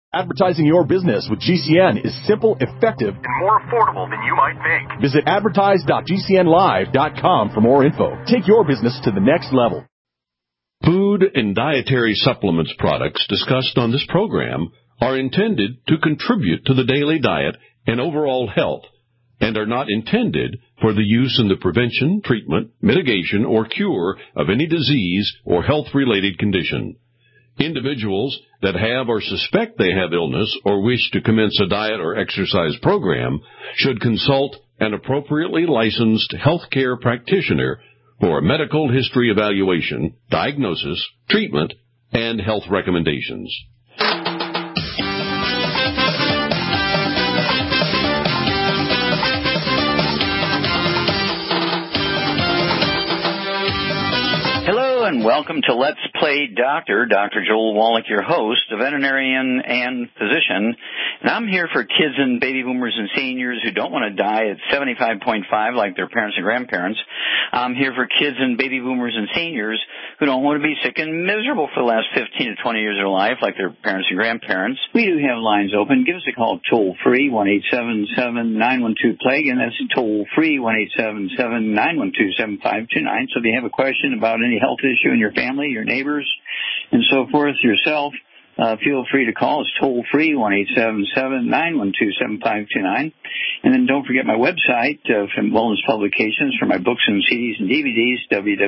Advertising your business with GCN is simple, effective, and more affordable than you might think. Visit advertise.gcnlive.com for more info. Take your business to the next level. Food and dietary supplements products discussed on this program are intended to contribute to the daily diet and overall health and are not intended for the use in the prevention, treatment, mitigation, or cure of any disease or health-related condition. Individuals that have or suspect they have illness or wish to commence a diet or exercise program should consult an appropriately licensed healthcare practitioner for a medical history evaluation, diagnosis, treatment, and health recommendations. And welcome to Let's Play Doctor. Dr. Joel Wallach, your host, a veterinarian and physician. And I'm here for kids and baby boomers and seniors who don't want to die at 75.5 like their parents and grandparents. I'm here for kids and baby boomers and seniors who don't want to be sick and miserable for the last 15 to 20 years of their life like their parents and grandparents. We do have lines open. Give us a call toll-free, 1-877-912-PLAGUE, and that's toll-free, 1-877-912-7529. So if you have a question about any health issue in your family, your neighbors, and so forth, yourself, feel free to call. It's toll-free, 1-877-912-7529. And then don't forget my website from Wellness Publications for my books and CDs and DVDs,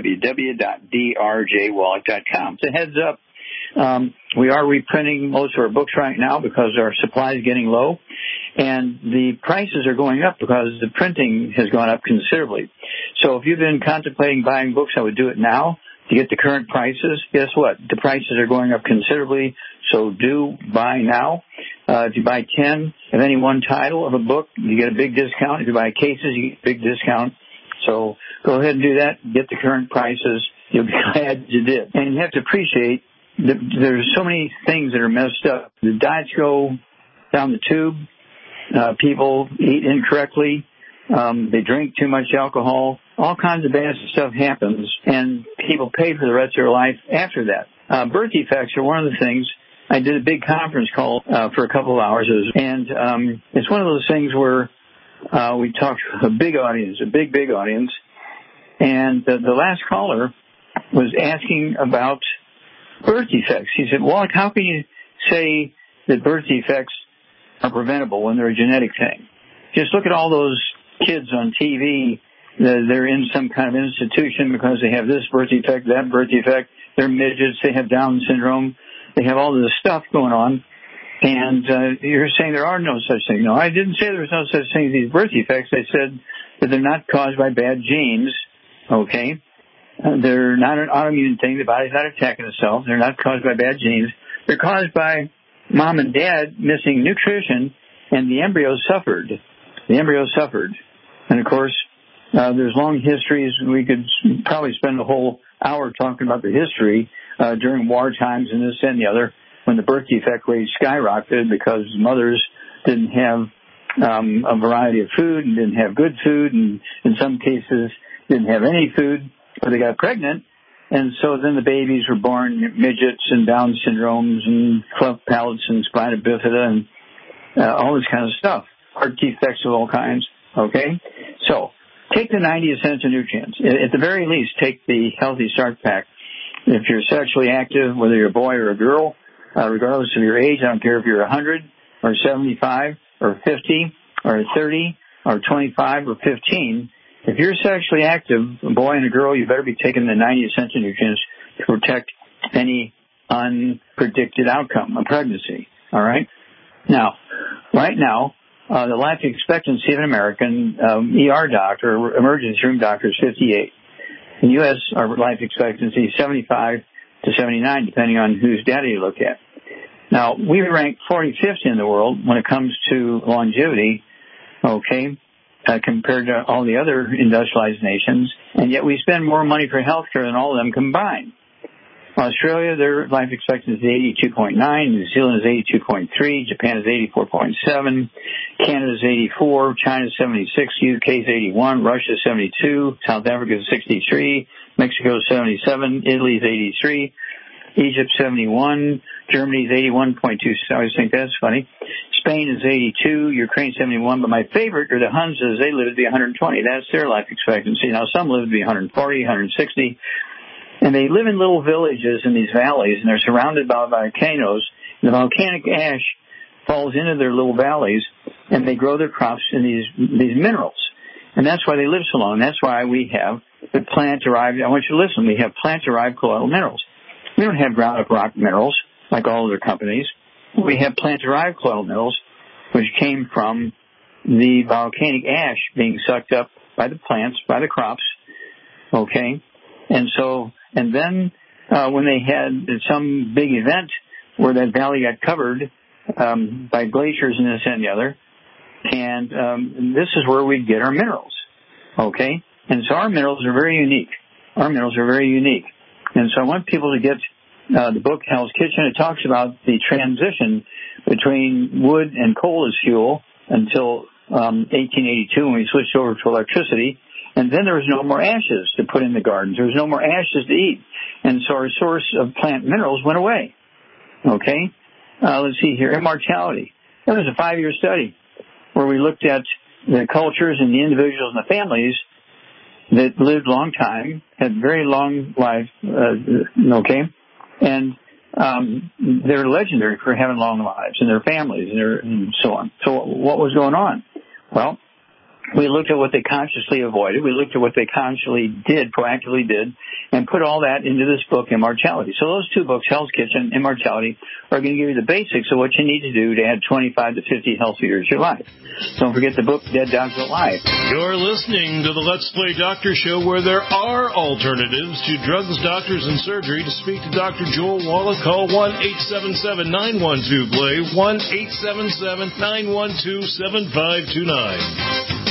www.drjwallach.com. So heads up, we are reprinting most of our books right now because our supply is getting low, and the prices are going up because the printing has gone up considerably. So if you've been contemplating buying books, I would do it now to get the current prices. Guess what? The prices are going up considerably, so do buy now. If you buy 10 of any one title of a book, you get a big discount. If you buy cases, you get a big discount. So go ahead and do that. Get the current prices. You'll be glad you did. And you have to appreciate that there's so many things that are messed up. The diets go down the tube. People eat incorrectly. They drink too much alcohol. All kinds of bad stuff happens, and people pay for the rest of their life after that. Birth defects are one of the things. I did a big conference call for a couple of hours, and it's one of those things where we talked to a big audience, a big audience, and the last caller was asking about birth defects. He said, Wallach, how can you say that birth defects are preventable when they're a genetic thing? Just look at all those kids on TV. They're in some kind of institution because they have this birth defect, that birth defect. They're midgets. They have Down syndrome. They have all this stuff going on. And you're saying there are no such things. No, I didn't say there was no such thing as these birth defects. I said that they're not caused by bad genes, okay? They're not an autoimmune thing. The body's not attacking itself. They're not caused by bad genes. They're caused by mom and dad missing nutrition, and the embryo suffered. And, of course, there's long histories. We could probably spend a whole hour talking about the history during war times and this and the other when the birth defect rate skyrocketed because mothers didn't have a variety of food and didn't have good food, and in some cases didn't have any food, or they got pregnant. And so then the babies were born midgets and Down syndromes and cleft palates and spina bifida and all this kind of stuff. Heart defects of all kinds, okay? So take the 90 essential nutrients. At the very least, take the Healthy Start Pack. If you're sexually active, whether you're a boy or a girl, regardless of your age, I don't care if you're 100 or 75 or 50 or 30 or 25 or 15, if you're sexually active, a boy and a girl, you better be taking the 90 essential nutrients to protect any unpredicted outcome, a pregnancy, all right? Now, right now, the life expectancy of an American ER doctor, emergency room doctor, is 58. In the U.S., our life expectancy is 75 to 79, depending on whose data you look at. Now, we rank 45th in the world when it comes to longevity, okay, compared to all the other industrialized nations, and yet we spend more money for health care than all of them combined. Australia, their life expectancy is 82.9, New Zealand is 82.3, Japan is 84.7, Canada is 84, China is 76, UK is 81, Russia is 72, South Africa is 63, Mexico is 77, Italy is 83, Egypt 71, Germany is 81.2. I always think that's funny. Spain is 82. Ukraine 71. But my favorite are the Huns. They live to be 120. That's their life expectancy. Now, some live to be 140, 160. And they live in little villages in these valleys, and they're surrounded by volcanoes. The volcanic ash falls into their little valleys, and they grow their crops in these minerals. And that's why they live so long. That's why we have the plant-derived, I want you to listen, we have plant-derived colloidal minerals. We don't have ground-up rock minerals like all other companies. We have plant-derived colloidal minerals, which came from the volcanic ash being sucked up by the plants, by the crops, okay? And then when they had some big event where that valley got covered by glaciers and this and the other, and this is where we get our minerals, okay? And so our minerals are very unique. Our minerals are very unique. And so I want people to get the book Hell's Kitchen. It talks about the transition between wood and coal as fuel until 1882 when we switched over to electricity. And then there was no more ashes to put in the gardens. There was no more ashes to eat. And so our source of plant minerals went away. Okay? Let's see here. Immortality. That was a 5-year study where we looked at the cultures and the individuals and the families that lived a long time, had very long life, okay? And they're legendary for having long lives, and their families and so on. So what was going on? Well, we looked at what they consciously avoided. We looked at what they consciously did, proactively did, and put all that into this book, Immortality. So those two books, Hell's Kitchen, Immortality, are going to give you the basics of what you need to do to add 25 to 50 healthy years of your life. Don't forget the book, Dead Dogs Alive. You're listening to the Let's Play Doctor Show, where there are alternatives to drugs, doctors, and surgery. To speak to Dr. Joel Wallach, call 1-877-912-PLAY, 1-877-912-7529.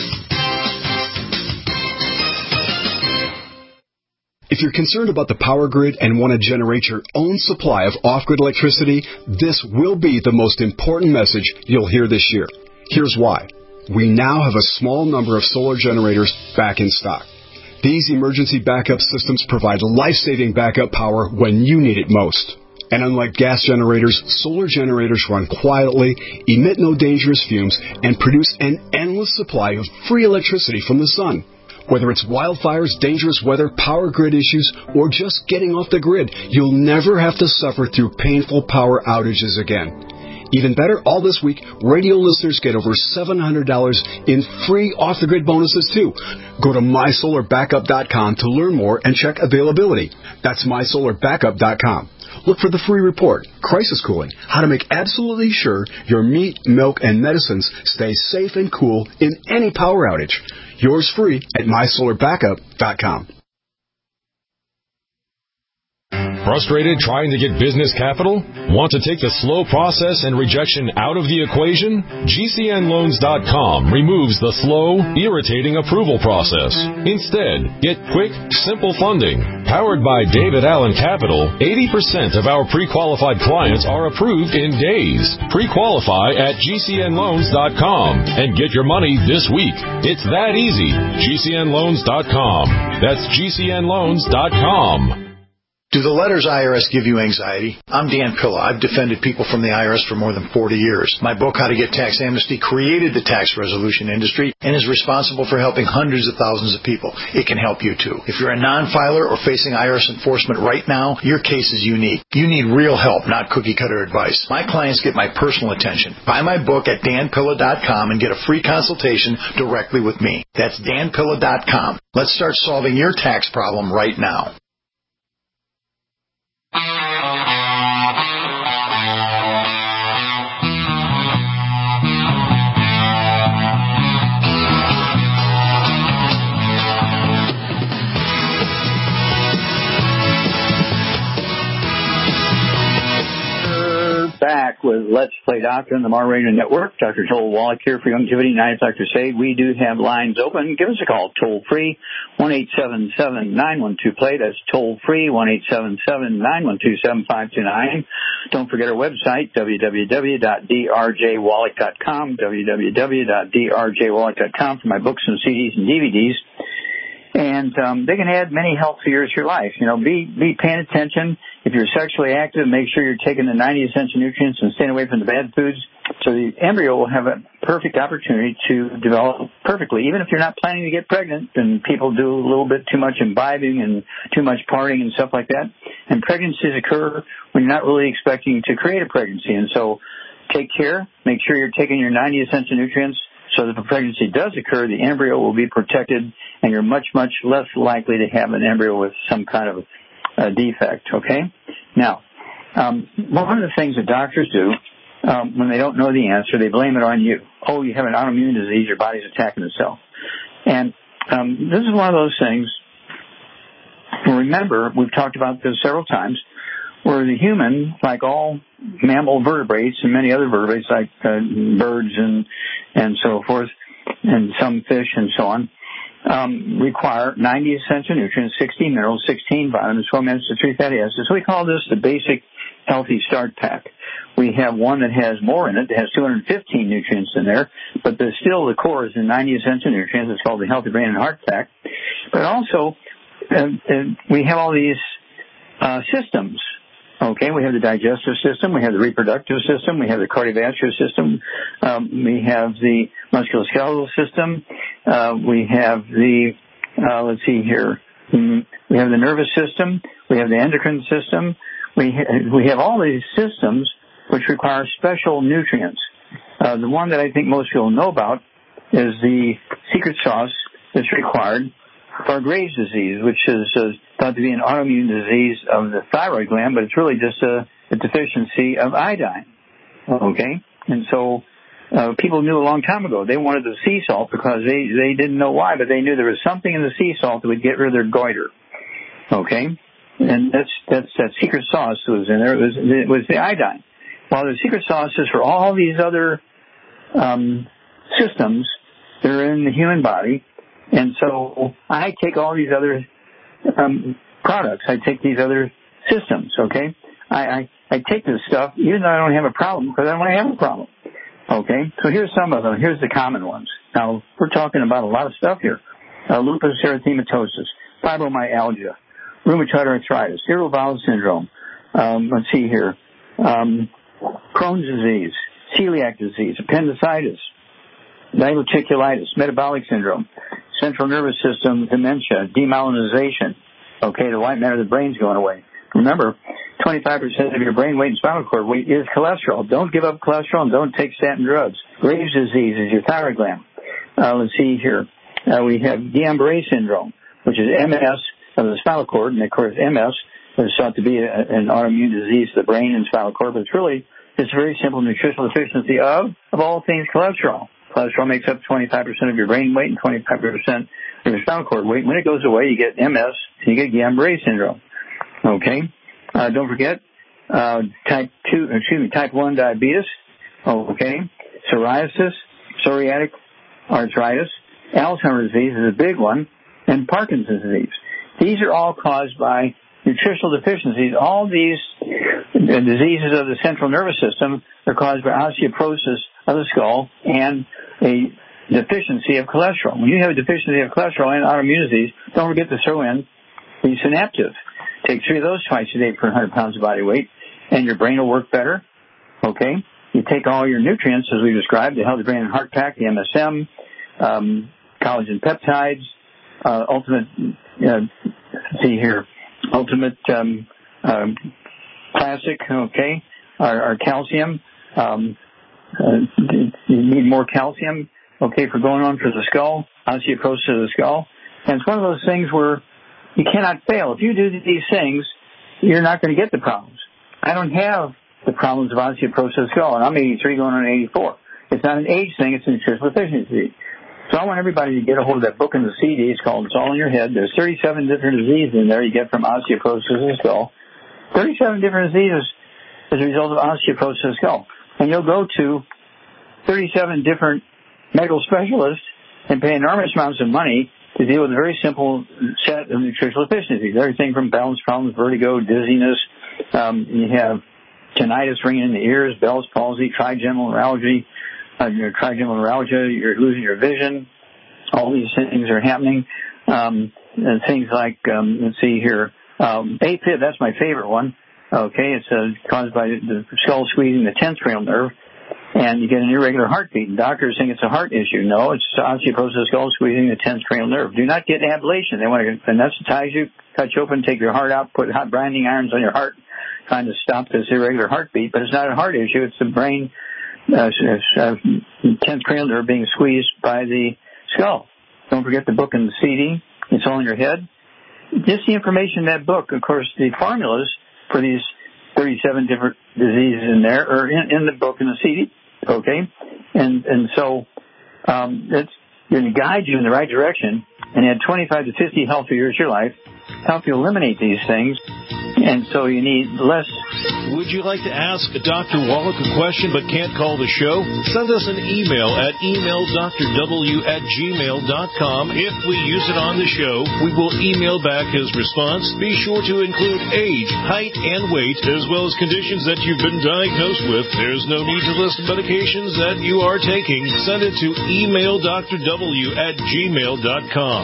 If you're concerned about the power grid and want to generate your own supply of off-grid electricity, this will be the most important message you'll hear this year. Here's why. We now have a small number of solar generators back in stock. These emergency backup systems provide life-saving backup power when you need it most. And unlike gas generators, solar generators run quietly, emit no dangerous fumes, and produce an endless supply of free electricity from the sun. Whether it's wildfires, dangerous weather, power grid issues, or just getting off the grid, you'll never have to suffer through painful power outages again. Even better, all this week, radio listeners get over $700 in free off-the-grid bonuses, too. Go to mysolarbackup.com to learn more and check availability. That's mysolarbackup.com. Look for the free report, Crisis Cooling, how to make absolutely sure your meat, milk, and medicines stay safe and cool in any power outage. Yours free at mysolarbackup.com. Frustrated trying to get business capital? Want to take the slow process and rejection out of the equation? GCNloans.com removes the slow, irritating approval process. Instead, get quick, simple funding. Powered by David Allen Capital, 80% of our pre-qualified clients are approved in days. Pre-qualify at GCNloans.com and get your money this week. It's that easy. GCNloans.com. That's GCNloans.com. Do the letters IRS give you anxiety? I'm Dan Pilla. I've defended people from the IRS for more than 40 years. My book, How to Get Tax Amnesty, created the tax resolution industry and is responsible for helping hundreds of thousands of people. It can help you, too. If you're a non-filer or facing IRS enforcement right now, your case is unique. You need real help, not cookie-cutter advice. My clients get my personal attention. Buy my book at danpilla.com and get a free consultation directly with me. That's danpilla.com. Let's start solving your tax problem right now. Back with Let's Play Doctor on the Mar Radio Network. Dr. Joel Wallach here for Youngevity. Night, Dr. Say. We do have lines open. Give us a call, toll free, 1-877-912-PLAY. That's toll free, 1-877-912-7529. Don't forget our website, www.drjwallach.com, www.drjwallach.com for my books and CDs and DVDs. And they can add many healthy years to your life. Be paying attention. If you're sexually active, make sure you're taking the 90 essential nutrients and staying away from the bad foods. So the embryo will have a perfect opportunity to develop perfectly. Even if you're not planning to get pregnant, and people do a little bit too much imbibing and too much partying and stuff like that. And pregnancies occur when you're not really expecting to create a pregnancy. And so take care. Make sure you're taking your 90 essential nutrients so that if a pregnancy does occur, the embryo will be protected, and you're much, much less likely to have an embryo with some kind of defect, okay? Now, one of the things that doctors do when they don't know the answer, they blame it on you. Oh, you have an autoimmune disease, your body's attacking itself. And this is one of those things, remember, we've talked about this several times, where the human, like all mammal vertebrates and many other vertebrates like birds and so forth, and some fish and so on, require 90 essential nutrients, 16 minerals, 16 vitamins, 12 minutes to 3 fatty acids. So we call this the basic healthy start pack. We have one that has more in it. It has 215 nutrients in there, but still the core is the 90 essential nutrients. It's called the Healthy Brain and Heart Pack. But also, we have all these systems. Okay, we have the digestive system, we have the reproductive system, we have the cardiovascular system, we have the musculoskeletal system, we have the, let's see here, we have the nervous system, we have the endocrine system, we have all these systems which require special nutrients. The one that I think most people know about is the secret sauce that's required for Graves' disease, which is thought to be an autoimmune disease of the thyroid gland, but it's really just a deficiency of iodine. Okay? And so people knew a long time ago they wanted the sea salt because they didn't know why, but they knew there was something in the sea salt that would get rid of their goiter. Okay? And that's that secret sauce that was in there. It was the iodine. While the secret sauce is for all these other systems that are in the human body. And so I take all these other products. I take these other systems, okay? I take this stuff even though I don't have a problem because I don't have a problem, okay? So here's some of them. Here's the common ones. Now, we're talking about a lot of stuff here. Lupus erythematosus, fibromyalgia, rheumatoid arthritis, irritable bowel syndrome. Let's see here. Crohn's disease, celiac disease, appendicitis, diverticulitis, metabolic syndrome, central nervous system dementia, demyelinization. Okay, the white matter of the brain's going away. Remember, 25% of your brain weight and spinal cord weight is cholesterol. Don't give up cholesterol and don't take statin drugs. Graves' disease is your thyroid gland. Let's see here. We have Guillain-Barré syndrome, which is MS of the spinal cord, and of course MS is thought to be an autoimmune disease of the brain and spinal cord, but it's a very simple nutritional deficiency of all things cholesterol. Cholesterol makes up 25% of your brain weight and 25% of your spinal cord weight. When it goes away, you get MS and you get Guillain-Barré syndrome. Okay. Don't forget type 1 diabetes. Okay. Psoriasis, psoriatic arthritis, Alzheimer's disease is a big one, and Parkinson's disease. These are all caused by nutritional deficiencies. All these diseases of the central nervous system are caused by osteoporosis of the skull and a deficiency of cholesterol. When you have a deficiency of cholesterol and autoimmune disease, don't forget to throw in the Synaptive. Take 3 of those twice a day per 100 pounds of body weight, and your brain will work better. Okay? You take all your nutrients, as we described, the Healthy Brain and Heart Pack, the MSM, collagen peptides, ultimate, see here, ultimate classic, okay, our calcium. You need more calcium, okay, for going on for the skull, osteoporosis of the skull. And it's one of those things where you cannot fail. If you do these things, you're not going to get the problems. I don't have the problems of osteoporosis of the skull, and I'm 83 going on 84. It's not an age thing, it's a nutritional deficiency. So I want everybody to get a hold of that book in the CD. It's called It's All in Your Head. There's 37 different diseases in there you get from osteoporosis of the skull. 37 different diseases as a result of osteoporosis of the skull. And you'll go to 37 different medical specialists and pay enormous amounts of money to deal with a very simple set of nutritional deficiencies. Everything from balance problems, vertigo, dizziness. You have tinnitus ringing in the ears, Bell's palsy, trigeminal neuralgia. You're losing your vision. All these things are happening. things like, let's see here, AFib, that's my favorite one. Okay, it's caused by the skull squeezing the 10th cranial nerve, and you get an irregular heartbeat. And doctors think it's a heart issue. No, it's osteoporosis, skull squeezing the 10th cranial nerve. Do not get ablation. They want to anesthetize you, cut you open, take your heart out, put hot branding irons on your heart, trying to stop this irregular heartbeat. But it's not a heart issue. It's the brain, 10th cranial nerve being squeezed by the skull. Don't forget the book and the CD. It's all in your head. Just the information in that book. Of course, the formulas for these 37 different diseases in there are in the book and the CD. Okay? And so it's going to guide you in the right direction and add 25 to 50 healthy years of your life, help you eliminate these things. And so you need less. Would you like to ask Dr. Wallach a question but can't call the show? Send us an email at emaildrw@gmail.com. If we use it on the show, we will email back his response. Be sure to include age, height, and weight, as well as conditions that you've been diagnosed with. There's no need to list medications that you are taking. Send it to emaildrw@gmail.com.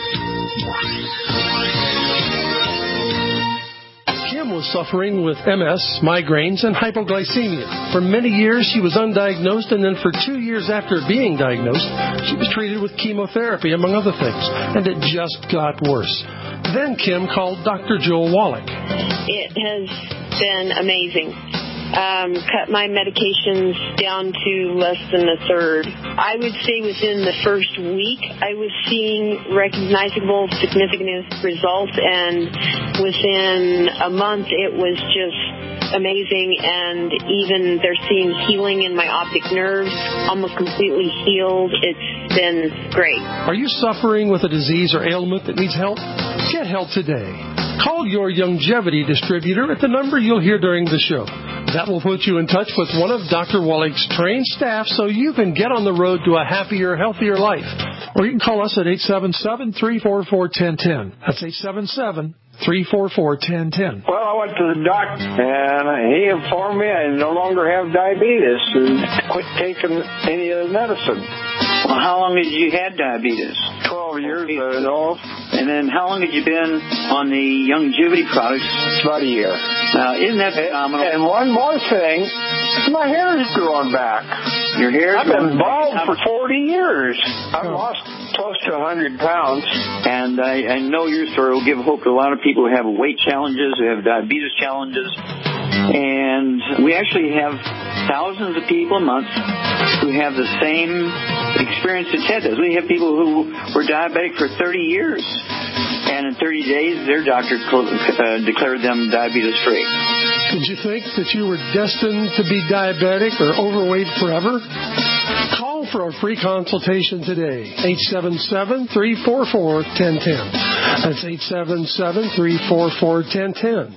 Kim was suffering with MS, migraines, and hypoglycemia. For many years, she was undiagnosed, and then for 2 years after being diagnosed, she was treated with chemotherapy, among other things, and it just got worse. Then Kim called Dr. Joel Wallach. It has been amazing. Cut my medications down to less than a third. I would say within the first week, I was seeing recognizable, significant results, and within a month, it was just amazing, and even they're seeing healing in my optic nerves, almost completely healed. It's been great. Are you suffering with a disease or ailment that needs help? Get help today. Call your Youngevity distributor at the number you'll hear during the show. That will put you in touch with one of Dr. Wallach's trained staff so you can get on the road to a happier, healthier life. Or you can call us at 877-344-1010. That's 877-344-1010. Well, I went to the doctor, and he informed me I no longer have diabetes and quit taking any of the medicine. Well, how long had you had diabetes? 12 years, no. And then how long had you been on the Youngevity products? About a year. Now, isn't that phenomenal? And one more thing, my hair is growing back. Your hair? I've been bald for 40 years. I've lost close to 100 pounds. And I know your story will give hope to a lot of people who have weight challenges, who have diabetes challenges. And we actually have thousands of people a month who have the same experience that Ted does. We have people who were diabetic for 30 years. And in 30 days, their doctor declared them diabetes-free. Did you think that you were destined to be diabetic or overweight forever? Call for a free consultation today. 877-344-1010. That's 877-344-1010.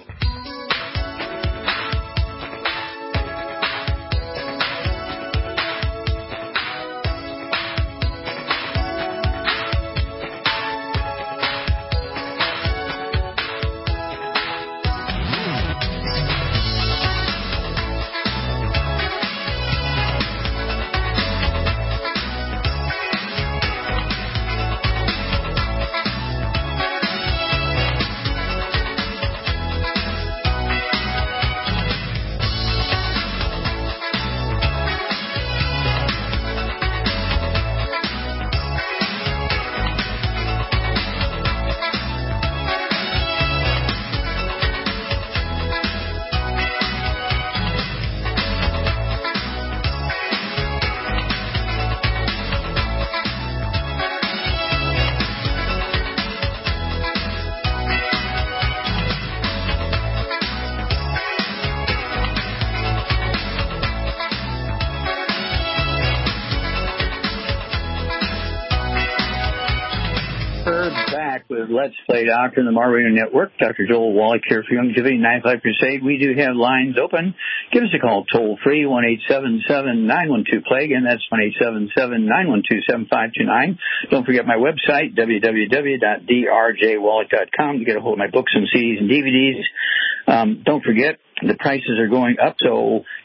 Let's Play Doctor in the Mar Radio Network. Dr. Joel Wallach here for Youngevity 95 Crusade. We do have lines open. Give us a call toll free, 1-877-912-PLAY. Again, that's 1-877-912-7529. Don't forget my website, www.drjwallach.com, to get a hold of my books and CDs and DVDs. Don't forget, the prices are going up, so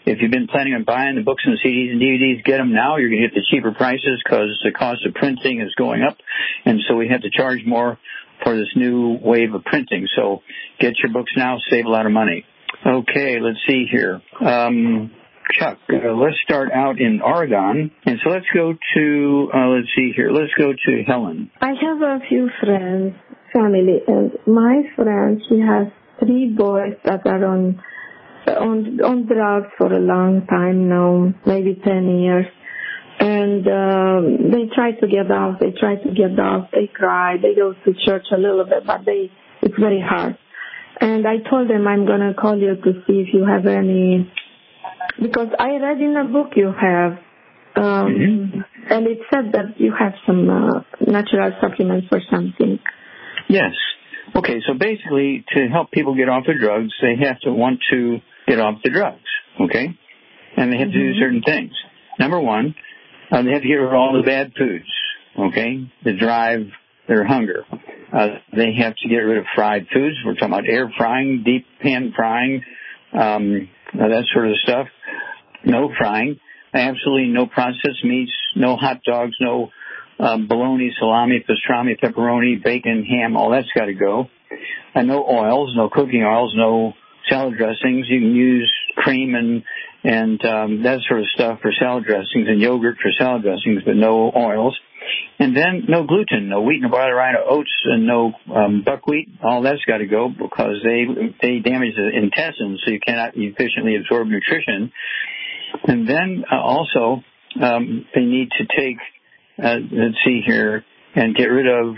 If you've been planning on buying the books and CDs and DVDs, get them now. You're going to get the cheaper prices because the cost of printing is going up, and so we have to charge more for this new wave of printing. So get your books now, save a lot of money. Okay, let's see here. Chuck, let's start out in Oregon. And so let's go to, let's go to Helen. I have a few friends, family, and my friend, she has 3 boys that are on drugs for a long time now, maybe 10 years. And they try to get off, they cry, they go to church a little bit, but it's very hard. And I told them I'm going to call you to see if you have any, because I read in a book you have, and it said that you have some natural supplements for something. Yes. Okay, so basically to help people get off the drugs, they have to want to get off the drugs, okay? And they have to do certain things. Number one, they have to get rid of all the bad foods, okay, that drive their hunger. They have to get rid of fried foods. We're talking about air frying, deep pan frying, that sort of stuff. No frying. Absolutely no processed meats, no hot dogs, no bologna, salami, pastrami, pepperoni, bacon, ham, all that's got to go. No oils, no cooking oils, no salad dressings. You can use cream and that sort of stuff for salad dressings and yogurt for salad dressings, but no oils. And then no gluten, no wheat, no barley, rye, no oats, and no buckwheat. All that's got to go because they damage the intestines, so you cannot efficiently absorb nutrition. And then also they need to take, let's see here, and get rid of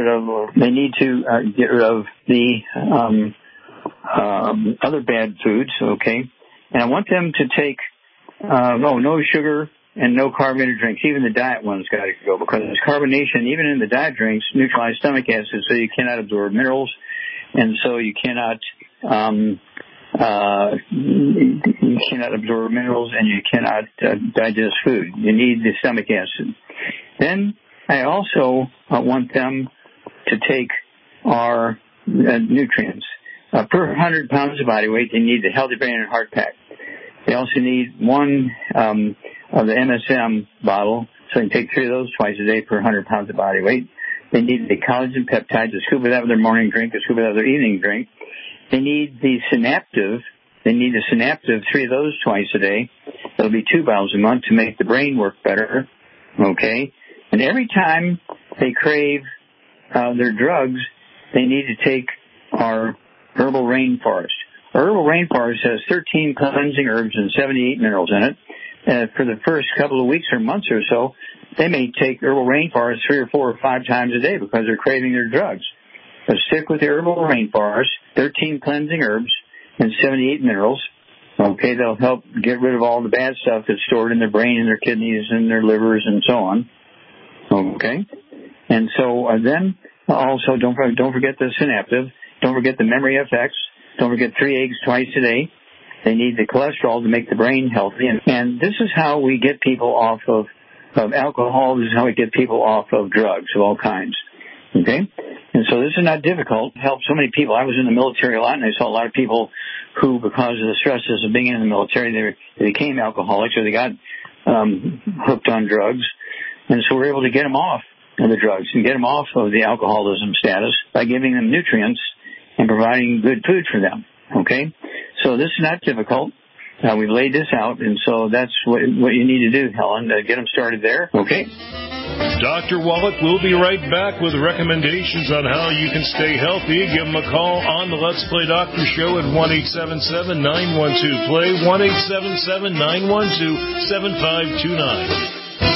the other bad foods, okay? And I want them to take no sugar and no carbonated drinks. Even the diet ones got to go because carbonation, even in the diet drinks, neutralize stomach acid, so you cannot absorb minerals, and so you cannot absorb minerals, and you cannot digest food. You need the stomach acid. Then I also want them to take our nutrients. Per 100 pounds of body weight, they need the Healthy Brain and Heart Pack. They also need one of the MSM bottle, so they can take 3 of those twice a day per 100 pounds of body weight. They need the collagen peptides, a scoop of that with their morning drink, a scoop of that with their evening drink. They need the Synaptive. They need the Synaptive, 3 of those twice a day. That'll be 2 bottles a month to make the brain work better, okay? And every time they crave their drugs, they need to take our Herbal Rainforest. Herbal Rainforest has 13 cleansing herbs and 78 minerals in it. For the first couple of weeks or months or so, they may take Herbal Rainforest 3 or 4 or 5 times a day because they're craving their drugs. So stick with the Herbal Rainforest, 13 cleansing herbs and 78 minerals. Okay, they'll help get rid of all the bad stuff that's stored in their brain and their kidneys and their livers and so on. Okay, and so then also don't forget the Synaptive. Don't forget the Memory FX. Don't forget 3 eggs twice a day. They need the cholesterol to make the brain healthy. And this is how we get people off of alcohol. This is how we get people off of drugs of all kinds. Okay? And so this is not difficult. It helps so many people. I was in the military a lot, and I saw a lot of people who, because of the stresses of being in the military, they became alcoholics or they got hooked on drugs. And so we're able to get them off of the drugs and get them off of the alcoholism status by giving them nutrients and providing good food for them, okay? So this is not difficult. We've laid this out, and so that's what you need to do, Helen, to get them started there, okay? Dr. Wallach will be right back with recommendations on how you can stay healthy. Give him a call on the Let's Play Doctor Show at 1-877-912-PLAY, 1-877-912-7529.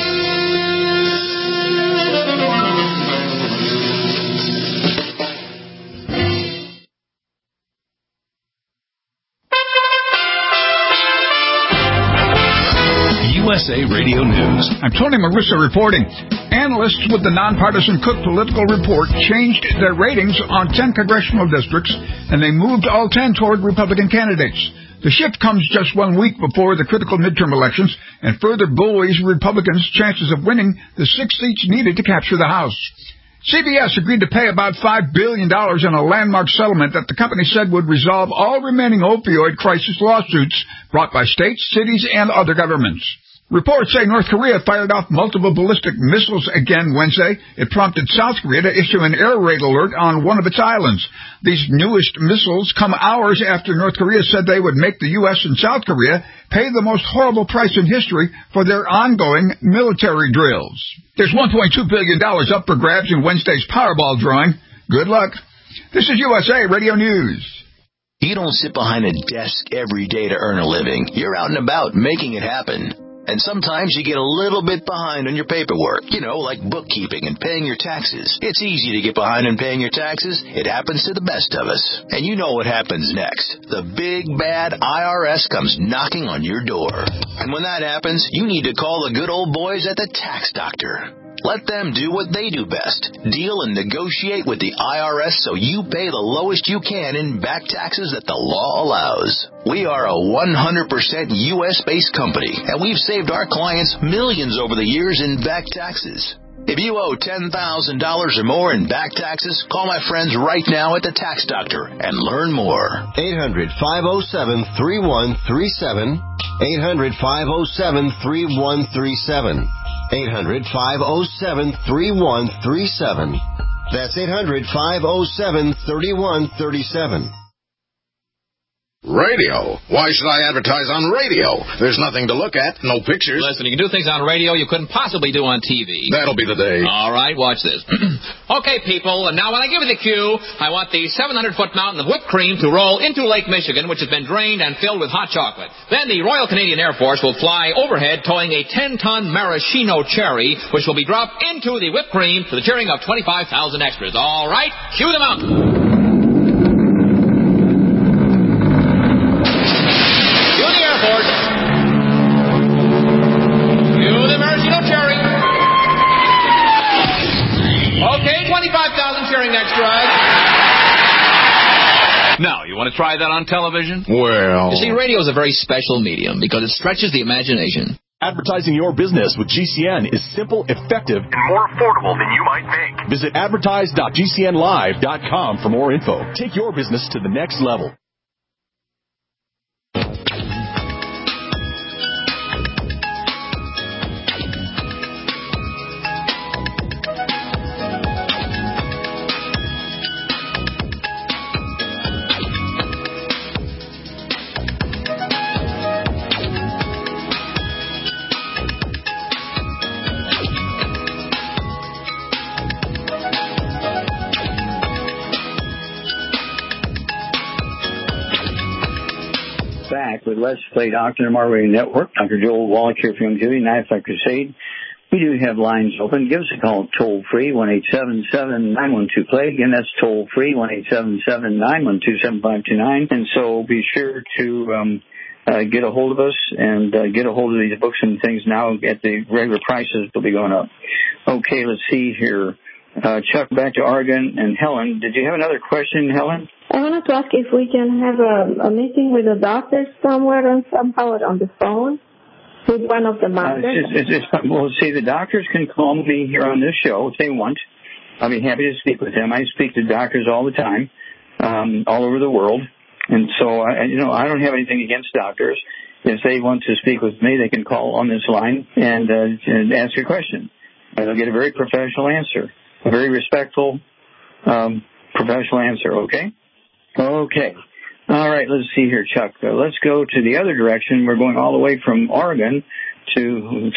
USA Radio News. I'm Tony Marissa reporting. Analysts with the nonpartisan Cook Political Report changed their ratings on 10 congressional districts, and they moved all 10 toward Republican candidates. The shift comes just 1 week before the critical midterm elections and further buoys Republicans' chances of winning the 6 seats needed to capture the House. CBS agreed to pay about $5 billion in a landmark settlement that the company said would resolve all remaining opioid crisis lawsuits brought by states, cities, and other governments. Reports say North Korea fired off multiple ballistic missiles again Wednesday. It prompted South Korea to issue an air raid alert on one of its islands. These newest missiles come hours after North Korea said they would make the U.S. and South Korea pay the most horrible price in history for their ongoing military drills. There's $1.2 billion up for grabs in Wednesday's Powerball drawing. Good luck. This is USA Radio News. You don't sit behind a desk every day to earn a living. You're out and about making it happen. And sometimes you get a little bit behind on your paperwork, like bookkeeping and paying your taxes. It's easy to get behind on paying your taxes. It happens to the best of us. And you know what happens next. The big, bad IRS comes knocking on your door. And when that happens, you need to call the good old boys at the Tax Doctor. Let them do what they do best. Deal and negotiate with the IRS so you pay the lowest you can in back taxes that the law allows. We are a 100% U.S.-based company, and we've saved our clients millions over the years in back taxes. If you owe $10,000 or more in back taxes, call my friends right now at the Tax Doctor and learn more. 800-507-3137. 800-507-3137. 800-507-3137. That's 800-507-3137. Radio? Why should I advertise on radio? There's nothing to look at, no pictures. Listen, you can do things on radio you couldn't possibly do on TV. That'll be the day. All right, watch this. Okay, people, and now when I give you the cue, I want the 700-foot mountain of whipped cream to roll into Lake Michigan, which has been drained and filled with hot chocolate. Then the Royal Canadian Air Force will fly overhead towing a 10-ton maraschino cherry, which will be dropped into the whipped cream to the cheering of 25,000 extras. All right, cue the mountain. Okay, 25,000 cheering extras. Now, you want to try that on television? Well... You see, radio is a very special medium because it stretches the imagination. Advertising your business with GCN is simple, effective, and more affordable than you might think. Visit advertise.gcnlive.com for more info. Take your business to the next level. With Let's Play Doctor and Radio Network. Dr. Joel Wallach here from Young 95 Crusade. We do have lines open. Give us a call toll free, 1-877-912-PLAY. Again, that's toll free, 1-877-912-7529. And so be sure to get a hold of us and get a hold of these books and things now at the regular prices. They'll be going up. Okay, let's see here. Chuck, back to Oregon. And Helen, did you have another question, Helen? I wanted to ask if we can have a meeting with the doctor somewhere and somehow on the phone with one of the doctors. Well, see, the doctors can call me here on this show if they want. I'll be happy to speak with them. I speak to doctors all the time, all over the world. And so, I don't have anything against doctors. If they want to speak with me, they can call on this line and ask a question. And they'll get a very professional answer, a very respectful, professional answer, okay? Okay. All right, let's see here, Chuck. Let's go to the other direction. We're going all the way from Oregon to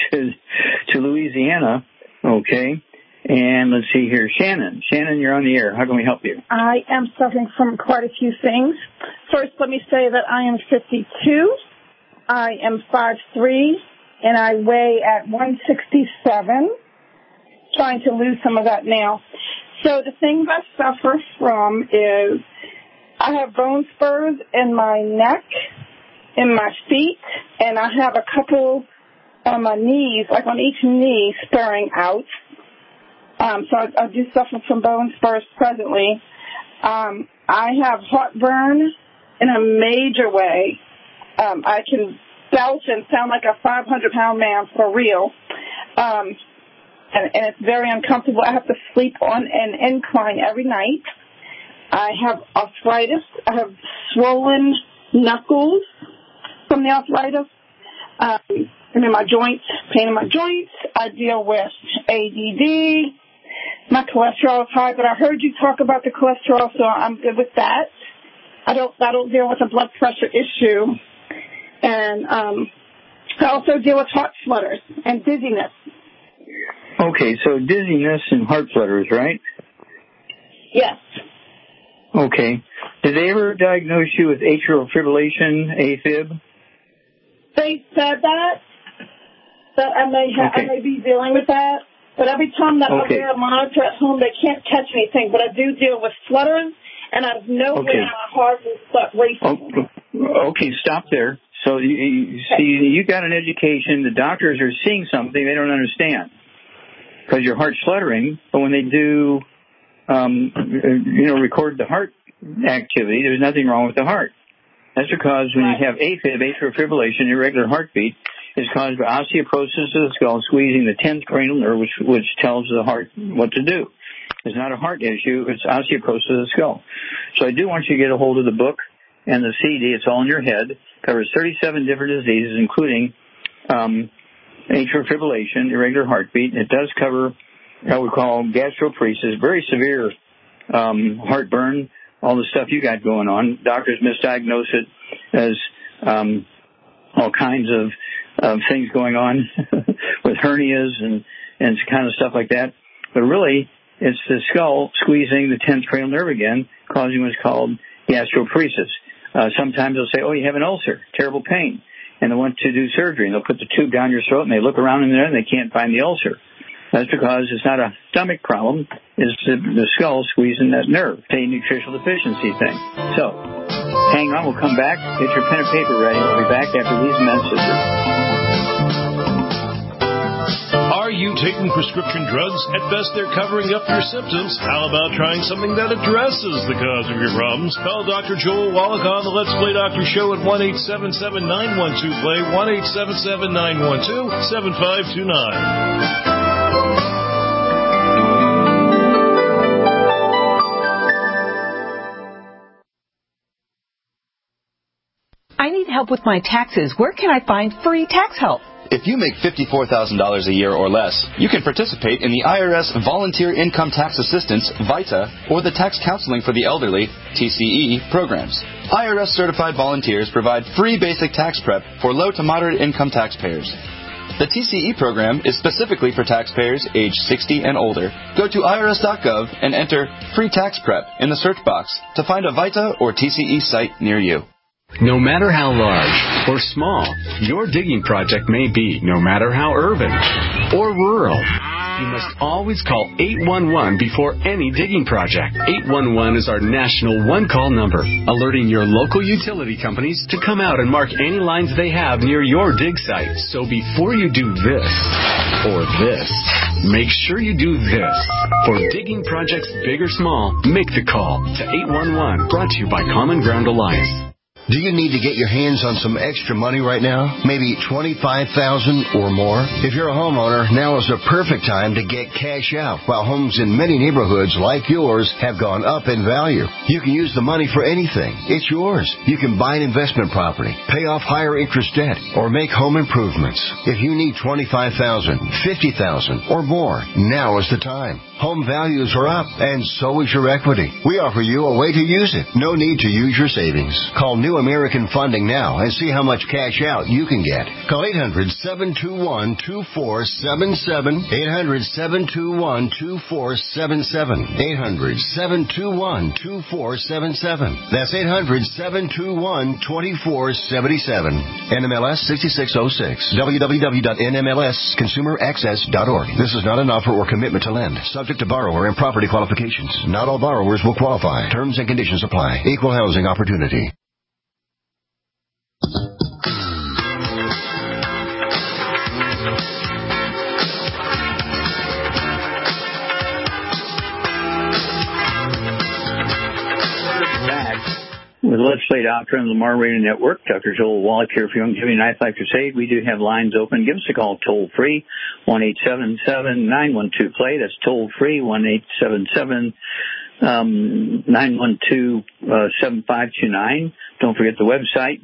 Louisiana, okay? And let's see here, Shannon. Shannon, you're on the air. How can we help you? I am suffering from quite a few things. First, let me say that I am 52. I am 5'3", and I weigh at 167. Trying to lose some of that now. So the things I suffer from is I have bone spurs in my neck, in my feet, and I have a couple on my knees, like on each knee, spurring out. So I do suffer from bone spurs presently. I have heartburn in a major way. I can belch and sound like a 500-pound man for real. and it's very uncomfortable. I have to sleep on an incline every night. I have arthritis. I have swollen knuckles from the arthritis. My joints, pain in my joints. I deal with ADD. My cholesterol is high, but I heard you talk about the cholesterol, so I'm good with that. I don't deal with a blood pressure issue. And I also deal with heart flutters and dizziness. Okay, so dizziness and heart flutters, right? Yes. Okay. Did they ever diagnose you with atrial fibrillation, AFib? They said that I may be dealing with that. But every time that I wear a monitor at home, they can't catch anything. But I do deal with flutters, and out of nowhere, my heart will start racing. Okay, stop there. So you see, you got an education. The doctors are seeing something they don't understand because your heart's fluttering. But when they do, record the heart activity, there's nothing wrong with the heart. That's because when you have AFib, atrial fibrillation, irregular heartbeat, is caused by osteoporosis of the skull, squeezing the 10th cranial nerve, which tells the heart what to do. It's not a heart issue. It's osteoporosis of the skull. So I do want you to get a hold of the book and the CD. It's all in your head. It covers 37 different diseases, including atrial fibrillation, irregular heartbeat. It does cover what we call gastroparesis, very severe heartburn, all the stuff you got going on. Doctors misdiagnose it as all kinds of things going on with hernias and kind of stuff like that. But really, it's the skull squeezing the 10th cranial nerve again, causing what's called gastroparesis. Sometimes they'll say, oh, you have an ulcer, terrible pain, and they want to do surgery. And they'll put the tube down your throat, and they look around in there, and they can't find the ulcer. That's because it's not a stomach problem. It's the skull squeezing that nerve, a nutritional deficiency thing. So, hang on. We'll come back. Get your pen and paper ready. We'll be back after these messages. Are you taking prescription drugs? At best, they're covering up your symptoms. How about trying something that addresses the cause of your problems? Call Dr. Joel Wallach on the Let's Play Doctor Show at 1-877-912-PLAY, 1-877-912-7529. I need help with my taxes. Where can I find free tax help? If you make $54,000 a year or less, you can participate in the IRS Volunteer Income Tax Assistance, VITA, or the Tax Counseling for the Elderly, TCE, programs. IRS-certified volunteers provide free basic tax prep for low to moderate income taxpayers. The TCE program is specifically for taxpayers age 60 and older. Go to irs.gov and enter Free Tax Prep in the search box to find a VITA or TCE site near you. No matter how large or small your digging project may be, no matter how urban or rural, you must always call 811 before any digging project. 811 is our national one-call number, alerting your local utility companies to come out and mark any lines they have near your dig site. So before you do this or this, make sure you do this. For digging projects big or small, make the call to 811, brought to you by Common Ground Alliance. Do you need to get your hands on some extra money right now? Maybe $25,000 or more? If you're a homeowner, now is the perfect time to get cash out. While homes in many neighborhoods like yours have gone up in value, you can use the money for anything. It's yours. You can buy an investment property, pay off higher interest debt, or make home improvements. If you need $25,000, $50,000 or more, now is the time. Home values are up, and so is your equity. We offer you a way to use it. No need to use your savings. Call New American Funding now and see how much cash out you can get. Call 800-721-2477. 800-721-2477. 800-721-2477. That's 800-721-2477. NMLS 6606. www.nmlsconsumeraccess.org. This is not an offer or commitment to lend. Subject to borrower and property qualifications. Not all borrowers will qualify. Terms and conditions apply. Equal housing opportunity. With Let's Play Doctor on the Lamar Radio Network. Dr. Joel Wallach here for Youngevity Life Crusade. We do have lines open. Give us a call toll free, 1-877-912-PLAY. That's toll free, 1-877-912-7529. Don't forget the website,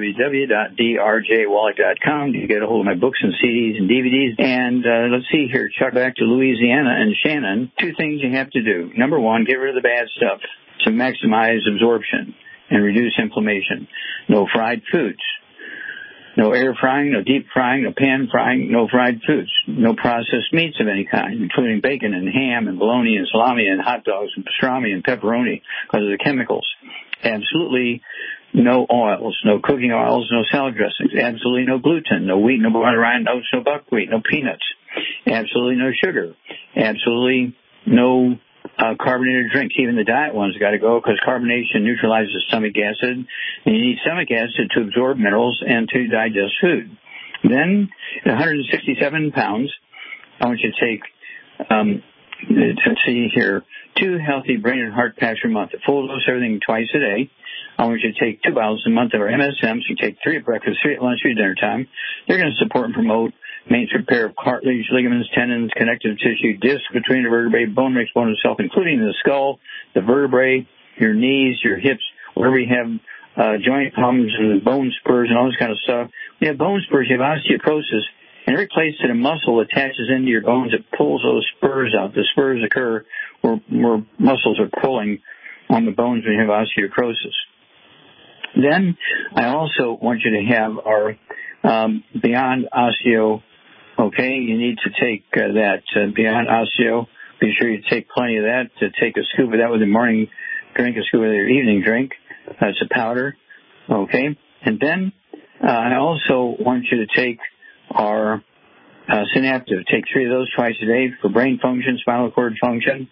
www.drjwallach.com. You get a hold of my books and CDs and DVDs. And let's see here. Chuck back to Louisiana and Shannon. 2 things you have to do. Number 1, get rid of the bad stuff to maximize absorption and reduce inflammation. No fried foods. No air frying, no deep frying, no pan frying, no fried foods. No processed meats of any kind, including bacon and ham and bologna and salami and hot dogs and pastrami and pepperoni because of the chemicals. Absolutely no oils, no cooking oils, no salad dressings. Absolutely no gluten, no wheat, no butter, no oats, no buckwheat, no peanuts. Absolutely no sugar. Absolutely no carbonated drinks. Even the diet ones got to go because carbonation neutralizes stomach acid, and you need stomach acid to absorb minerals and to digest food. Then, at 167 pounds, I want you to take, let's see here, 2 healthy brain and heart packs per month. A full dose of everything twice a day. I want you to take 2 bottles a month of our MSMs. You take 3 at breakfast, 3 at lunch, 3 at dinner time. They're going to support and promote maintenance repair of cartilage, ligaments, tendons, connective tissue, discs between the vertebrae, bone mix, bone itself, including the skull, the vertebrae, your knees, your hips, wherever you have joint problems and bone spurs and all this kind of stuff. When you have bone spurs, you have osteoporosis, and every place that a muscle attaches into your bones, it pulls those spurs out. The spurs occur where muscles are pulling on the bones when you have osteoporosis. Then I also want you to have our Beyond Osteo. Okay, you need to take that Beyond Osteo. Be sure you take plenty of that. To take a scoop of that with your morning drink, a scoop with your evening drink. It's a powder. Okay, and then I also want you to take our Synaptive. Take 3 of those twice a day for brain function, spinal cord function.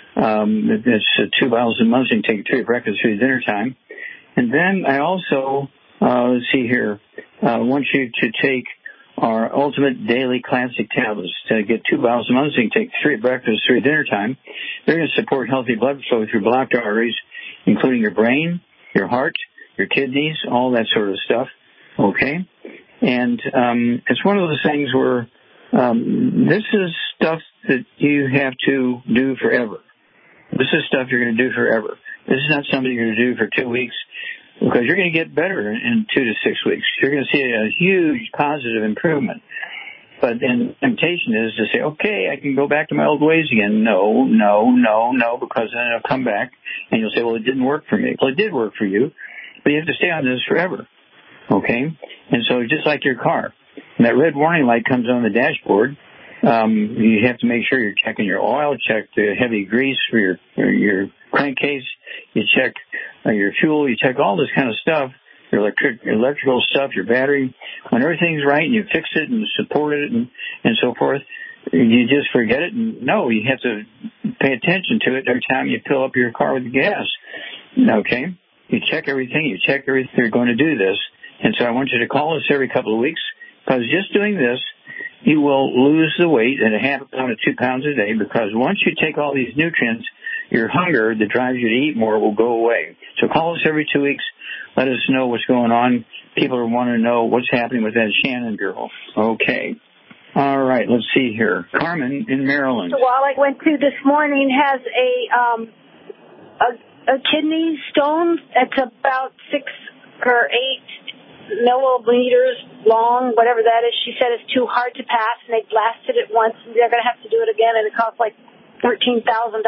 It's 2 bottles a month. So you can take 3 at breakfast, 3 at dinner time. And then I also, let's see here, want you to take our Ultimate Daily Classic Tablets. To get 2 bottles a month, so you can take 3 at breakfast, 3 at dinner time. They're going to support healthy blood flow through blocked arteries, including your brain, your heart, your kidneys, all that sort of stuff. Okay? And it's one of those things where this is stuff that you have to do forever. This is stuff you're going to do forever. This is not something you're going to do for 2 weeks, because you're going to get better in 2 to 6 weeks. You're going to see a huge positive improvement. But then temptation is to say, okay, I can go back to my old ways again. No, because then it'll come back and you'll say, well, it didn't work for me. Well, it did work for you, but you have to stay on this forever. Okay? And so just like your car, when that red warning light comes on the dashboard, you have to make sure you're checking your oil, check the heavy grease for your crankcase, you check your fuel, you check all this kind of stuff, your electrical stuff, your battery. When everything's right and you fix it and support it and so forth, you just forget it. And no, you have to pay attention to it every time you fill up your car with gas. Okay? You check everything. You're going to do this. And so I want you to call us every couple of weeks, because just doing this, you will lose the weight at a half a pound to 2 pounds a day, because once you take all these nutrients, your hunger that drives you to eat more will go away. So call us every 2 weeks. Let us know what's going on. People want to know what's happening with that Shannon girl. Okay. All right. Let's see here. Carmen in Maryland. The wall I went to this morning has a kidney stone. It's about 6 or 8 milliliters long, whatever that is. She said it's too hard to pass, and they blasted it once, and they're going to have to do it again, and it costs like $13,000.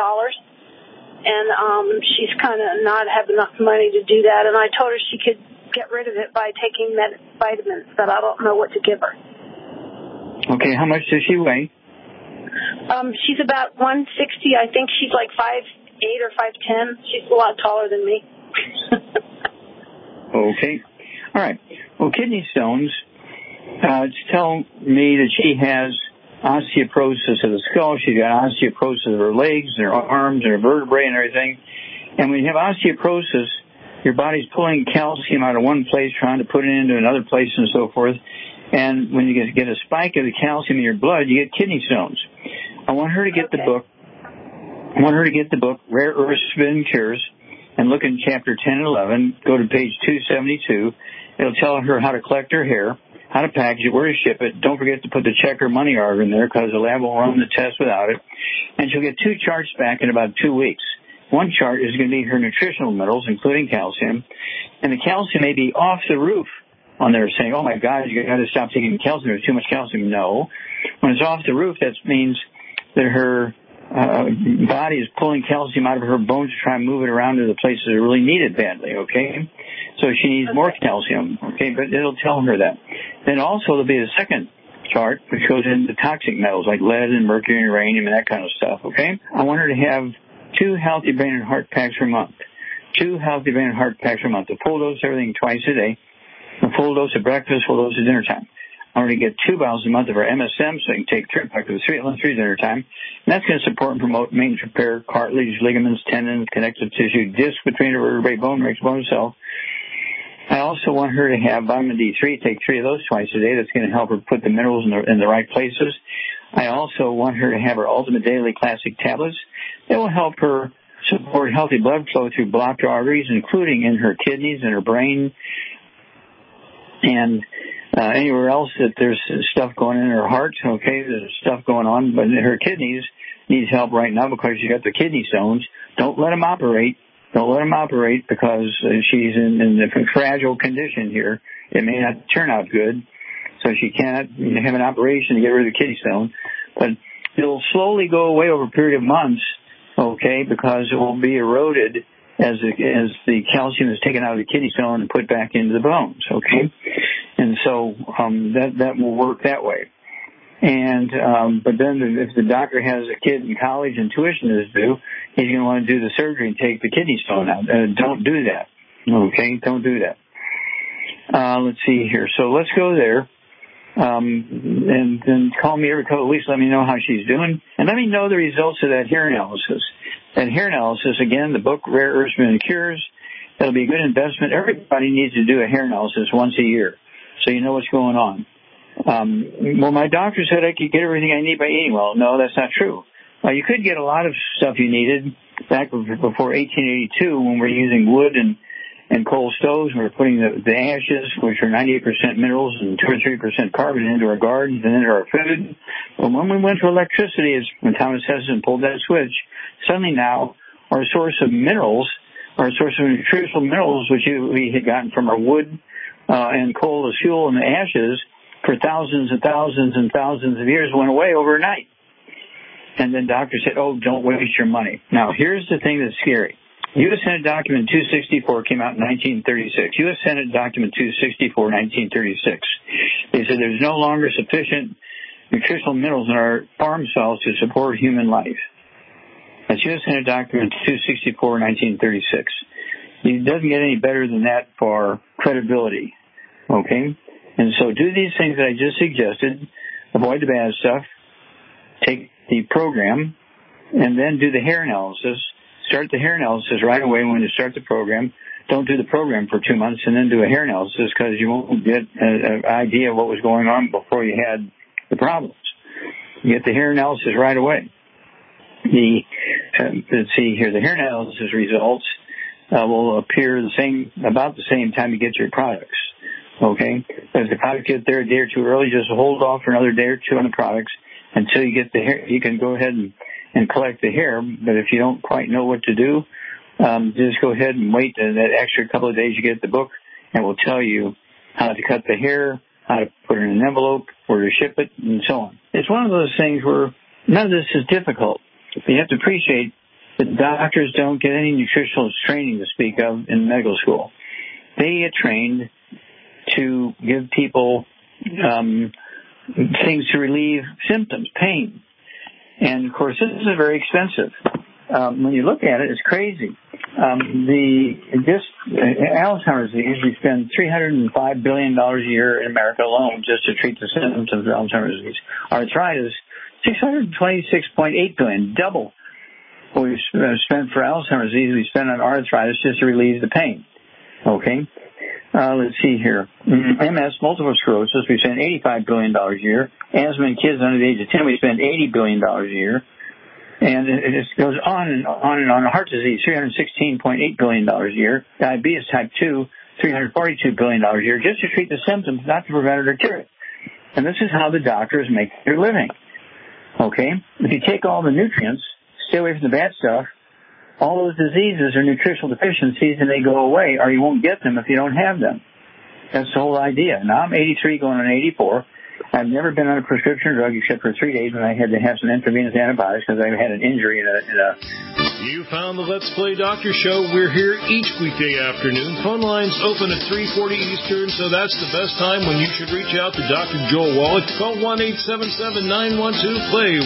And she's kind of not have enough money to do that. And I told her she could get rid of it by taking vitamins, but I don't know what to give her. Okay, how much does she weigh? She's about 160. I think she's like 5'8" or 5'10". She's a lot taller than me. Okay. All right. Well, kidney stones tell me that she has osteoporosis of the skull. She's got osteoporosis of her legs and her arms and her vertebrae and everything. And when you have osteoporosis, your body's pulling calcium out of one place, trying to put it into another place and so forth. And when you get a spike of the calcium in your blood, you get kidney stones. I want her to get the book. Rare Earth Spin Cures. and look in chapter 10 and 11. Go to page 272. It'll tell her how to collect her hair, how to package it, where to ship it. Don't forget to put the check or money order in there because the lab won't run the test without it. And she'll get 2 charts back in about 2 weeks. One chart is going to be her nutritional minerals, including calcium. And the calcium may be off the roof on there saying, oh, my God, you got to stop taking calcium. There's too much calcium. No. When it's off the roof, that means that her body is pulling calcium out of her bones to try and move it around to the places that really need it badly, okay? So she needs more calcium, okay? But it'll tell her that. Then also there'll be a second chart which goes into toxic metals like lead and mercury and uranium and that kind of stuff, okay? I want her to have 2 healthy brain and heart packs per month. 2 healthy brain and heart packs per month. A full dose of everything twice a day. A full dose of breakfast, full dose of dinner time. I want her to get 2 bottles a month of our MSM so I can take 3 packs of 3 at lunch, 3 dinner time. And that's going to support and promote maintenance repair, cartilage, ligaments, tendons, connective tissue, disc between her vertebrae, bone makes bone cell. I also want her to have vitamin D3, take 3 of those twice a day. That's going to help her put the minerals in the right places. I also want her to have her Ultimate Daily Classic tablets. They will help her support healthy blood flow through blocked arteries, including in her kidneys and her brain and anywhere else that there's stuff going in her heart. Okay, there's stuff going on, but her kidneys needs help right now because she got the kidney stones. Don't let them operate. Don't let them operate because she's in a fragile condition here. It may not turn out good, so she cannot have an operation to get rid of the kidney stone. But it'll slowly go away over a period of months, okay, because it will be eroded as the calcium is taken out of the kidney stone and put back into the bones, okay? And so that will work that way. And but then if the doctor has a kid in college and tuition is due, he's going to want to do the surgery and take the kidney stone out. Don't do that. Okay, don't do that. Let's see here. So let's go there. And then call me every couple of weeks. Let me know how she's doing. And let me know the results of that hair analysis. That hair analysis, again, the book, Rare Earths and Cures, that'll be a good investment. Everybody needs to do a hair analysis once a year so you know what's going on. Well, my doctor said I could get everything I need by eating. Well, no, that's not true. You could get a lot of stuff you needed back before 1882 when we're using wood and coal stoves. We're putting the ashes, which are 98% minerals and 2 or 3% carbon, into our gardens and into our food. But when we went to electricity, when Thomas Edison pulled that switch, suddenly now our source of minerals, our source of nutritional minerals, which we had gotten from our wood and coal as fuel and the ashes for thousands and thousands and thousands of years, went away overnight. And then doctors said, oh, don't waste your money. Now, here's the thing that's scary. U.S. Senate Document 264 came out in 1936. U.S. Senate Document 264, 1936. They said there's no longer sufficient nutritional minerals in our farm soils to support human life. That's U.S. Senate Document 264, 1936. It doesn't get any better than that for credibility. Okay? And so do these things that I just suggested. Avoid the bad stuff. Take the program. And then do the hair analysis. Start the hair analysis right away when you start the program. Don't do the program for 2 months and then do a hair analysis because you won't get an idea of what was going on before you had the problems. You get the hair analysis right away. Let's see here. The hair analysis results will appear about the same time you get your products. Okay? But if the product gets there a day or two early, just hold off for another day or two on the products until you get the hair. You can go ahead and collect the hair, but if you don't quite know what to do, just go ahead and wait that extra couple of days you get the book, and we'll tell you how to cut the hair, how to put it in an envelope, where to ship it, and so on. It's one of those things where none of this is difficult. But you have to appreciate that doctors don't get any nutritional training to speak of in medical school. They get trained to give people things to relieve symptoms, pain. And, of course, this is very expensive. When you look at it, it's crazy. Alzheimer's disease, we spend $305 billion a year in America alone just to treat the symptoms of Alzheimer's disease. Arthritis, $626.8 billion, double what we spent for Alzheimer's disease. We spend on arthritis just to relieve the pain. Okay? Let's see here. MS, multiple sclerosis, we spend $85 billion a year. Asthma in kids under the age of 10, we spend $80 billion a year. And it just goes on and on and on. Heart disease, $316.8 billion a year. Diabetes type 2, $342 billion a year, just to treat the symptoms, not to prevent it or cure it. And this is how the doctors make their living. Okay? If you take all the nutrients, stay away from the bad stuff, all those diseases are nutritional deficiencies and they go away, or you won't get them if you don't have them. That's the whole idea. Now I'm 83 going on 84. I've never been on a prescription drug except for 3 days when I had to have some intravenous antibiotics because I had an injury in a... You found the Let's Play Doctor Show. We're here each weekday afternoon. Phone lines open at 3:40 Eastern, so that's the best time when you should reach out to Dr. Joel Wallach. Call 1-877-912-PLAY,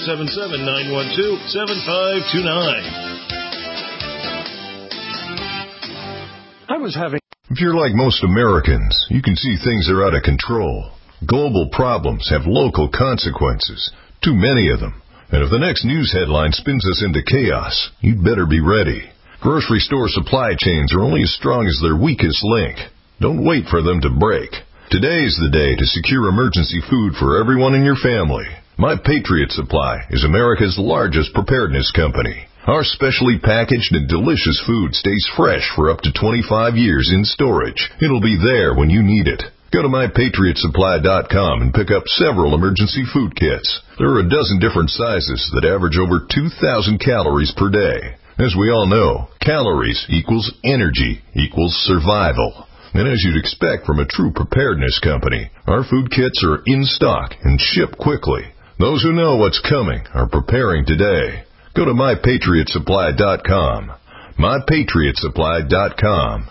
1-877-912-7529. I was having... If you're like most Americans, you can see things are out of control. Global problems have local consequences, too many of them. And if the next news headline spins us into chaos, you'd better be ready. Grocery store supply chains are only as strong as their weakest link. Don't wait for them to break. Today's the day to secure emergency food for everyone in your family. My Patriot Supply is America's largest preparedness company. Our specially packaged and delicious food stays fresh for up to 25 years in storage. It'll be there when you need it. Go to MyPatriotSupply.com and pick up several emergency food kits. There are a dozen different sizes that average over 2,000 calories per day. As we all know, calories equals energy equals survival. And as you'd expect from a true preparedness company, our food kits are in stock and ship quickly. Those who know what's coming are preparing today. Go to MyPatriotSupply.com. MyPatriotSupply.com.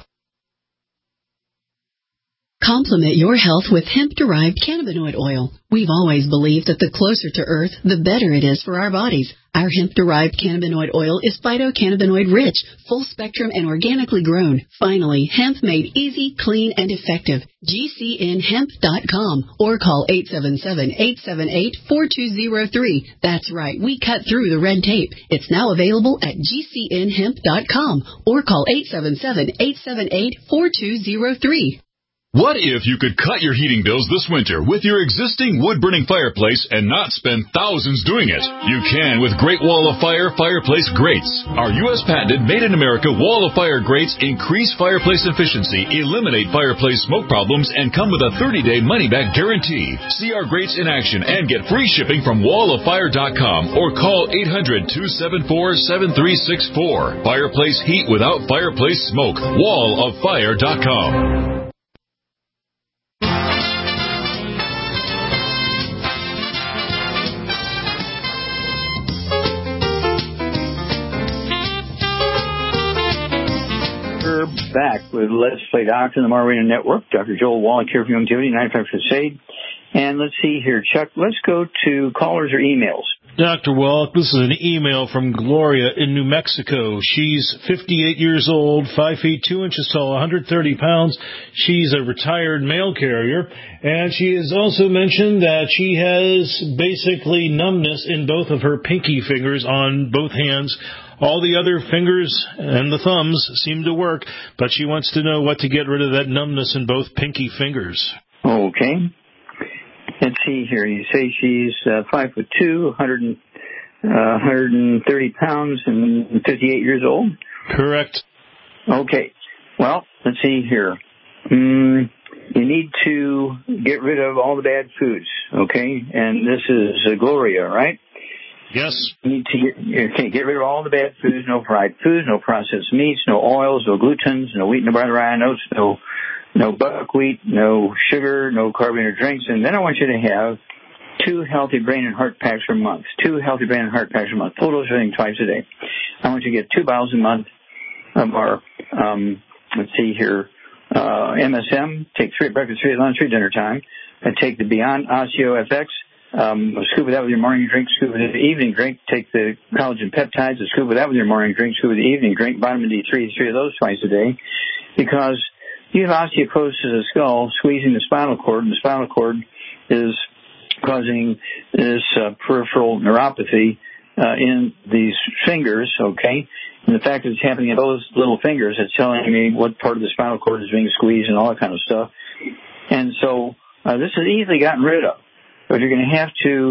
Complement your health with hemp-derived cannabinoid oil. We've always believed that the closer to Earth, the better it is for our bodies. Our hemp-derived cannabinoid oil is phytocannabinoid rich, full-spectrum, and organically grown. Finally, hemp made easy, clean, and effective. GCNhemp.com or call 877-878-4203. That's right, we cut through the red tape. It's now available at GCNhemp.com or call 877-878-4203. What if you could cut your heating bills this winter with your existing wood-burning fireplace and not spend thousands doing it? You can with Great Wall of Fire fireplace grates. Our U.S. patented made-in-America Wall of Fire grates increase fireplace efficiency, eliminate fireplace smoke problems, and come with a 30-day money-back guarantee. See our grates in action and get free shipping from walloffire.com or call 800-274-7364. Fireplace heat without fireplace smoke. walloffire.com. We're back with Let's Play Doctor on the Mar Radio Network. Dr. Joel Wallach here from Youngevity, 95 Crusade. And let's see here, Chuck, let's go to callers or emails. Dr. Wallach, this is an email from Gloria in New Mexico. She's 58 years old, 5 feet 2 inches tall, 130 pounds. She's a retired mail carrier, and she has also mentioned that she has basically numbness in both of her pinky fingers on both hands. All the other fingers and the thumbs seem to work, but she wants to know what to get rid of that numbness in both pinky fingers. Okay. Let's see here. You say she's 5'2", 130 pounds, and 58 years old? Correct. Okay. Well, let's see here. You need to get rid of all the bad foods, okay? And this is Gloria, right? Yes. You need to get rid of all the bad foods, no fried foods, no processed meats, no oils, no glutens, no wheat, no butter, rye, no buckwheat, no sugar, no carbonated drinks. And then I want you to have 2 healthy brain and heart packs per month. 2 healthy brain and heart packs per month. Full dose everything twice a day. I want you to get 2 bottles a month of our, let's see here, MSM. Take 3 at breakfast, 3 at lunch, 3 at dinner time. I take the Beyond Osteo FX. Scuba that with your morning drink, scuba with the evening drink. Take the collagen peptides, scuba that with your morning drink, scuba with the evening drink. Vitamin D3, 3 of those twice a day. Because you have osteoporosis of the skull, squeezing the spinal cord, and the spinal cord is causing this peripheral neuropathy in these fingers, okay? And the fact that it's happening in those little fingers, it's telling me what part of the spinal cord is being squeezed and all that kind of stuff. And so this is easily gotten rid of. But you're going to have to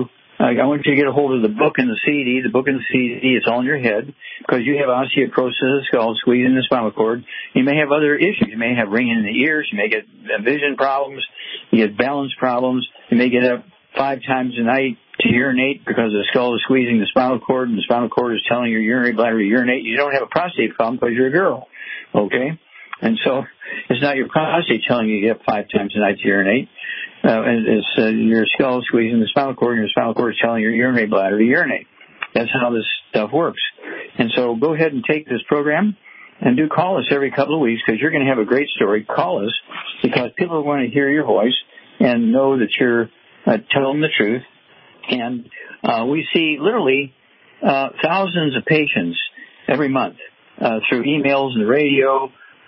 I want you to get a hold of the book and the CD. The book and the CD, it's all in your head because you have osteoporosis of the skull, squeezing the spinal cord. You may have other issues. You may have ringing in the ears. You may get vision problems. You get balance problems. You may get up 5 times a night to urinate because the skull is squeezing the spinal cord, and the spinal cord is telling your urinary bladder to urinate. You don't have a prostate problem because you're a girl, okay? And so it's not your prostate telling you to get up 5 times a night to urinate. It's your skull squeezing the spinal cord, and your spinal cord is telling your urinary bladder to urinate. That's how this stuff works. And so go ahead and take this program and do call us every couple of weeks because you're going to have a great story. Call us because people are going to hear your voice and know that you're telling the truth. And we see literally thousands of patients every month through emails and the radio,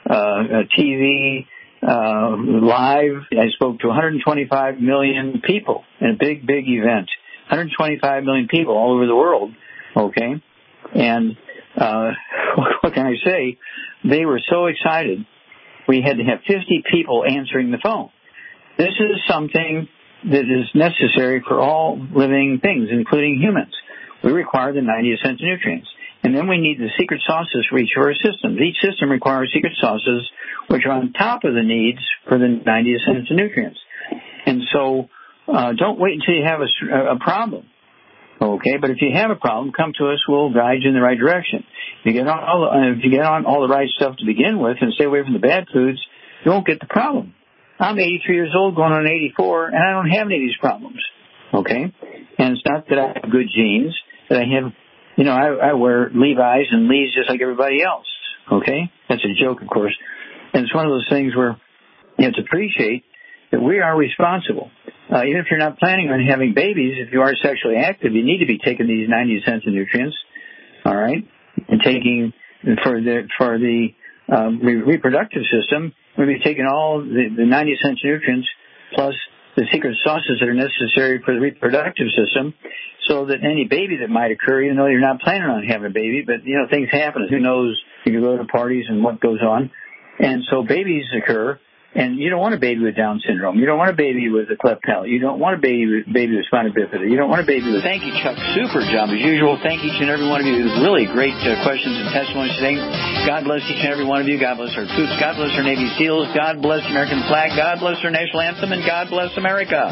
TV, live. I spoke to 125 million people in a big, big event. 125 million people all over the world, okay? And what can I say? They were so excited, we had to have 50 people answering the phone. This is something that is necessary for all living things, including humans. We require the 90 essential nutrients. And then we need the secret sauces for each of our systems. Each system requires secret sauces, which are on top of the needs for the 90 essential nutrients. And so don't wait until you have a problem. Okay, but if you have a problem, come to us. We'll guide you in the right direction. If you get on all the right stuff to begin with and stay away from the bad foods, you won't get the problem. I'm 83 years old, going on 84, and I don't have any of these problems. Okay, and it's not that I have good genes, that I have. You know, I wear Levi's and Lee's just like everybody else. Okay, that's a joke, of course, and it's one of those things where you have to appreciate that we are responsible. Even if you're not planning on having babies, if you are sexually active, you need to be taking these 90 essential nutrients, all right? And taking for the reproductive system, we'll be taking all the 90 essential nutrients plus the secret sauces that are necessary for the reproductive system, so that any baby that might occur, even though you're not planning on having a baby, but you know things happen. Who knows? You can go to parties and what goes on, and so babies occur. And you don't want a baby with Down syndrome. You don't want a baby with a cleft palate. You don't want a baby with spina bifida. You don't want a baby with... Thank you, Chuck. Super job as usual. Thank each and every one of you. Really great questions and testimonies today. God bless each and every one of you. God bless our troops. God bless our Navy SEALs. God bless the American flag. God bless our national anthem. And God bless America.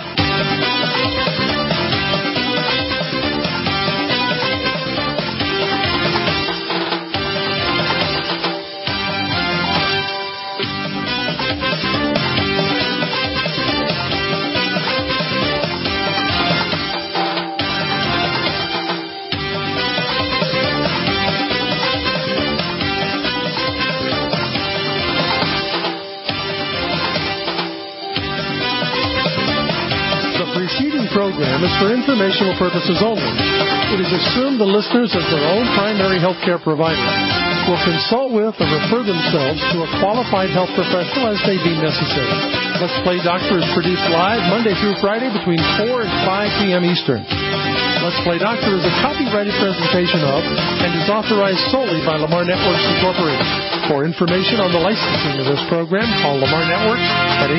Program is for informational purposes only. It is assumed the listeners, as their own primary health care provider, will consult with or refer themselves to a qualified health professional as may be necessary. Let's Play Doctor is produced live Monday through Friday between 4 and 5 p.m. Eastern. Let's Play Doctor is a copyrighted presentation of and is authorized solely by Lamar Networks Incorporated. For information on the licensing of this program, call Lamar Networks at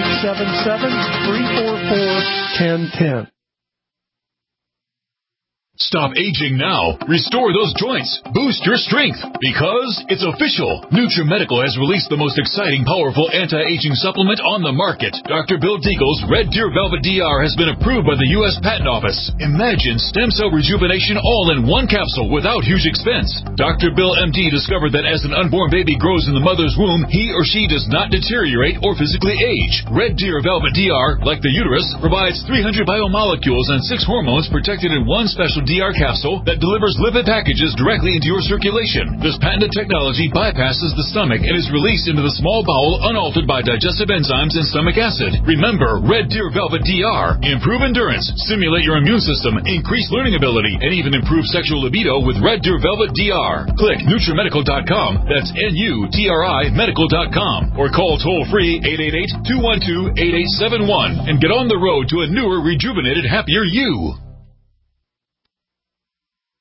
877-344-1010. Stop aging now. Restore those joints. Boost your strength. Because it's official. NutriMedical has released the most exciting, powerful anti-aging supplement on the market. Dr. Bill Deagle's Red Deer Velvet DR has been approved by the U.S. Patent Office. Imagine stem cell rejuvenation all in one capsule without huge expense. Dr. Bill MD discovered that as an unborn baby grows in the mother's womb, he or she does not deteriorate or physically age. Red Deer Velvet DR, like the uterus, provides 300 biomolecules and 6 hormones protected in one special DR capsule that delivers lipid packages directly into your circulation. This patented technology bypasses the stomach and is released into the small bowel unaltered by digestive enzymes and stomach acid. Remember, Red Deer Velvet DR. Improve endurance, stimulate your immune system, increase learning ability, and even improve sexual libido with Red Deer Velvet DR. Click NutriMedical.com, that's NUTRI Medical.com, or call toll-free 888-212-8871 and get on the road to a newer, rejuvenated, happier you.